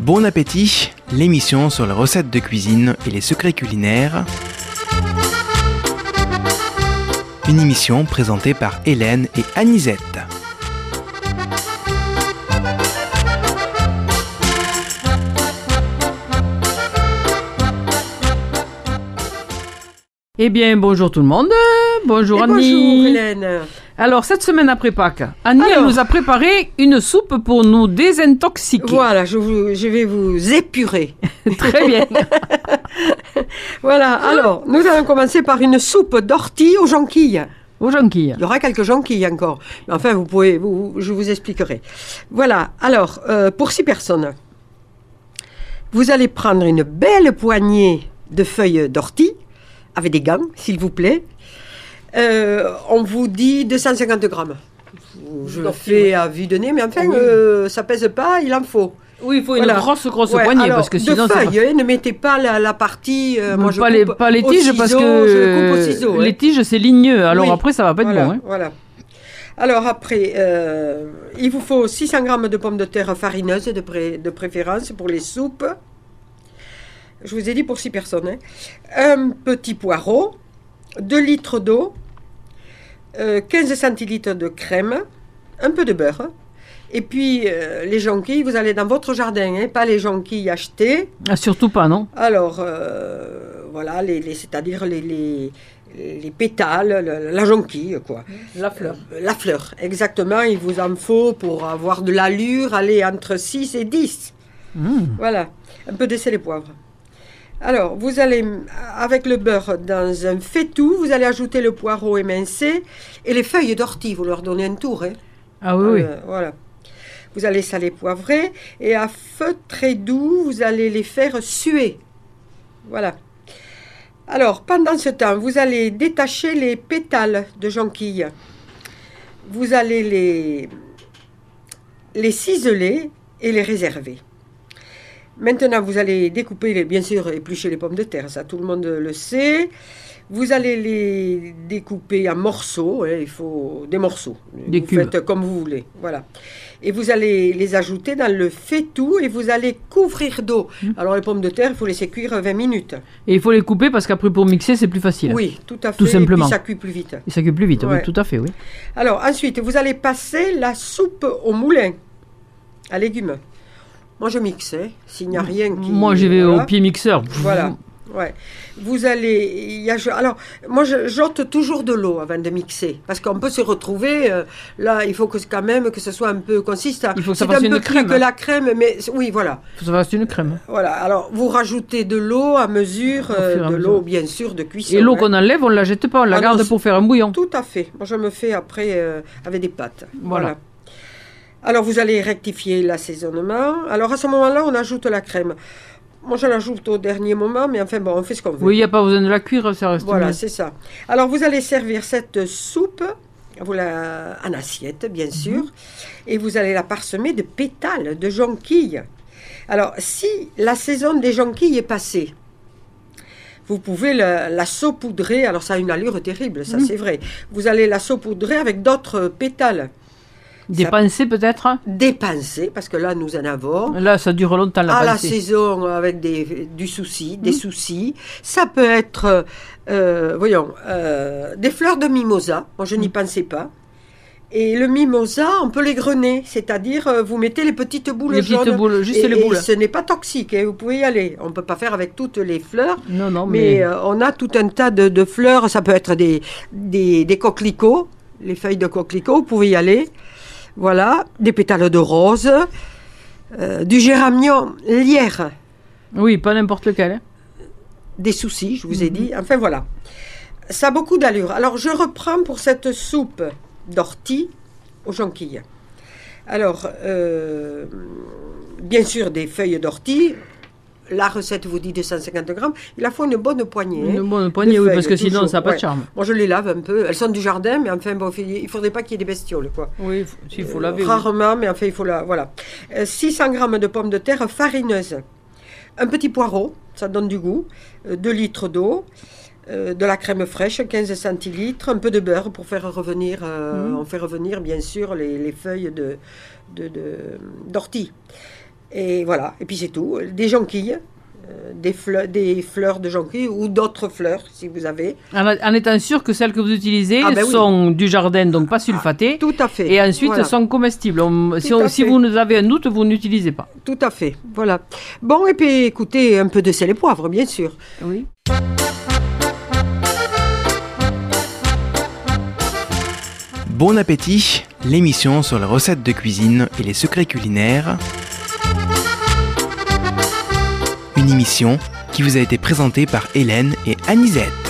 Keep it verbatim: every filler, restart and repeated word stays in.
Bon appétit, l'émission sur les recettes de cuisine et les secrets culinaires. Une émission présentée par Hélène et Anisette. Eh bien, bonjour tout le monde. Bonjour Et Annie. Bonjour Hélène. Alors, cette semaine après Pâques, Annie Alors. elle nous a préparé une soupe pour nous désintoxiquer. Voilà, je, vous, je vais vous épurer. Très bien. Voilà, alors, nous allons commencer par une soupe d'ortie aux jonquilles. Aux jonquilles. Il y aura quelques jonquilles encore. Mais enfin, vous pouvez, vous, je vous expliquerai. Voilà, alors, euh, pour six personnes, vous allez prendre une belle poignée de feuilles d'ortie, avec des gants, s'il vous plaît. Euh, on vous dit deux cent cinquante grammes. Je le fais à vue de nez, mais enfin, Oui. euh, ça pèse pas, il en faut. Oui, il faut une Voilà. grosse, grosse Ouais, poignée, alors, parce que de sinon... ça feuilles, hein, ne mettez pas la, la partie... euh, moi, je pas, les, coupe pas les au tiges, parce ciseau, que je coupe au ciseau, les hein. tiges, c'est ligneux. Alors Oui. après, ça va pas être voilà, bon. Hein. Voilà. Alors après, euh, il vous faut six cents grammes de pommes de terre farineuses de, pré- de préférence pour les soupes. Je vous ai dit pour six personnes. Hein. Un petit poireau, deux litres d'eau, euh, quinze centilitres de crème, un peu de beurre. Et puis, euh, les jonquilles, vous allez dans votre jardin, hein, pas les jonquilles achetées. Ah, surtout pas, non? Alors, euh, voilà, les, les- c'est-à-dire les, les, les pétales, le- la jonquille, quoi. La fleur. Euh, la fleur, exactement. Il vous en faut pour avoir de l'allure, aller entre six et dix. Mmh. Voilà, un peu de sel et poivre. Alors, vous allez, avec le beurre dans un faitout, vous allez ajouter le poireau émincé et les feuilles d'ortie. Vous leur donnez un tour, hein. Ah oui, oui. Euh, voilà. Vous allez saler, poivrer, et à feu très doux, vous allez les faire suer. Voilà. Alors, pendant ce temps, vous allez détacher les pétales de jonquilles. Vous allez les, les ciseler et les réserver. Maintenant, vous allez découper, les, bien sûr, éplucher les pommes de terre, ça tout le monde le sait. Vous allez les découper en morceaux, hein, il faut des morceaux. Des vous cubes. faites comme vous voulez, voilà. Et vous allez les ajouter dans le faitout et vous allez couvrir d'eau. Mmh. Alors les pommes de terre, il faut laisser cuire vingt minutes. Et il faut les couper parce qu'après, pour mixer, c'est plus facile. Oui, tout à fait. Tout simplement. Et puis ça cuit plus vite. Et ça cuit plus vite, Ouais. oui, tout à fait, oui. Alors ensuite, vous allez passer la soupe au moulin à légumes. Moi, je mixe, hein, s'il n'y a rien qui... Moi, j'y vais voilà. au pied mixeur. Voilà, ouais. Vous allez... Il y a, je- alors, moi, je j'ôte toujours de l'eau avant de mixer. Parce qu'on peut se retrouver... euh, là, il faut que, quand même que ce soit un peu consistant. Il faut que ça C'est fasse un une peu crème, plus que hein. la crème, mais... Oui, voilà. Faut que ça fasse une crème. Voilà. Alors, vous rajoutez de l'eau à mesure... Au euh, fur et à de mesure. l'eau, bien sûr, de cuisson. Et l'eau hein. qu'on enlève, on ne la jette pas, on la Ah non, garde c'est- pour faire un bouillon. Tout à fait. Moi, je me fais après euh, avec des pâtes. Voilà. Alors, vous allez rectifier l'assaisonnement. Alors, à ce moment-là, on ajoute la crème. Moi, je l'ajoute au dernier moment, mais enfin, bon, on fait ce qu'on veut. Oui, il n'y a pas besoin de la cuire, ça reste Voilà, mieux. c'est ça. Alors, vous allez servir cette soupe vous la, en assiette, bien sûr, et vous allez la parsemer de pétales de jonquilles. Alors, si la saison des jonquilles est passée, vous pouvez la, la saupoudrer. Alors, ça a une allure terrible, ça, Mhm. c'est vrai. Vous allez la saupoudrer avec d'autres pétales. Des Ça- pensées, peut-être? Dépensés, parce que là, nous en avons. Là, ça dure longtemps, la à la pensée. saison avec des, du souci, des Mhm. soucis. Ça peut être, euh, voyons, euh, des fleurs de mimosa. Moi, je n'y pensais pas. Et le mimosa, on peut les grener, c'est-à-dire euh, vous mettez les petites boules Les jaunes. petites boules, juste et, les boules. et ce n'est pas toxique, hein, vous pouvez y aller. On ne peut pas faire avec toutes les fleurs, Non, non, mais, mais... euh, on a tout un tas de, de fleurs. Ça peut être des, des, des coquelicots, les feuilles de coquelicots, vous pouvez y aller. Voilà, des pétales de rose, euh, du géranium lierre. Oui, pas n'importe lequel. hein. Des soucis, je vous ai Mhm. dit. Enfin, voilà. Ça a beaucoup d'allure. Alors, je reprends pour cette soupe d'ortie aux jonquilles. Alors, euh, bien sûr, des feuilles d'ortie. La recette vous dit deux cent cinquante grammes. Il en faut une bonne poignée. hein. Une bonne poignée, de oui, feuilles, parce que sinon, toujours, ça n'a pas ouais. de charme. Moi, je les lave un peu. Elles sont du jardin, mais enfin, bon, il ne faudrait pas qu'il y ait des bestioles, quoi. Oui, il faut, il faut Euh, laver. oui. Rarement, mais enfin, il faut la... Voilà. Euh, six cents grammes de pommes de terre farineuses. Un petit poireau, ça donne du goût. Euh, deux litres d'eau. Euh, de la crème fraîche, quinze centilitres. Un peu de beurre pour faire revenir... euh, Mhm. On fait revenir, bien sûr, les, les feuilles de, de, de- d'ortie. Et voilà, et puis c'est tout. Des jonquilles, euh, des, fleurs, des fleurs de jonquilles ou d'autres fleurs si vous avez. En, en étant sûr que celles que vous utilisez Ah ben oui. sont du jardin, donc pas sulfatées. Ah, tout à fait. Et ensuite Voilà. sont comestibles. On- si, Tout on- à si fait. vous nous avez un doute, vous n'utilisez pas. Tout à fait, voilà. Bon, et puis écoutez, un peu de sel et poivre, bien sûr. Oui. Bon appétit, l'émission sur les recettes de cuisine et les secrets culinaires. Une émission qui vous a été présentée par Hélène et Anisette.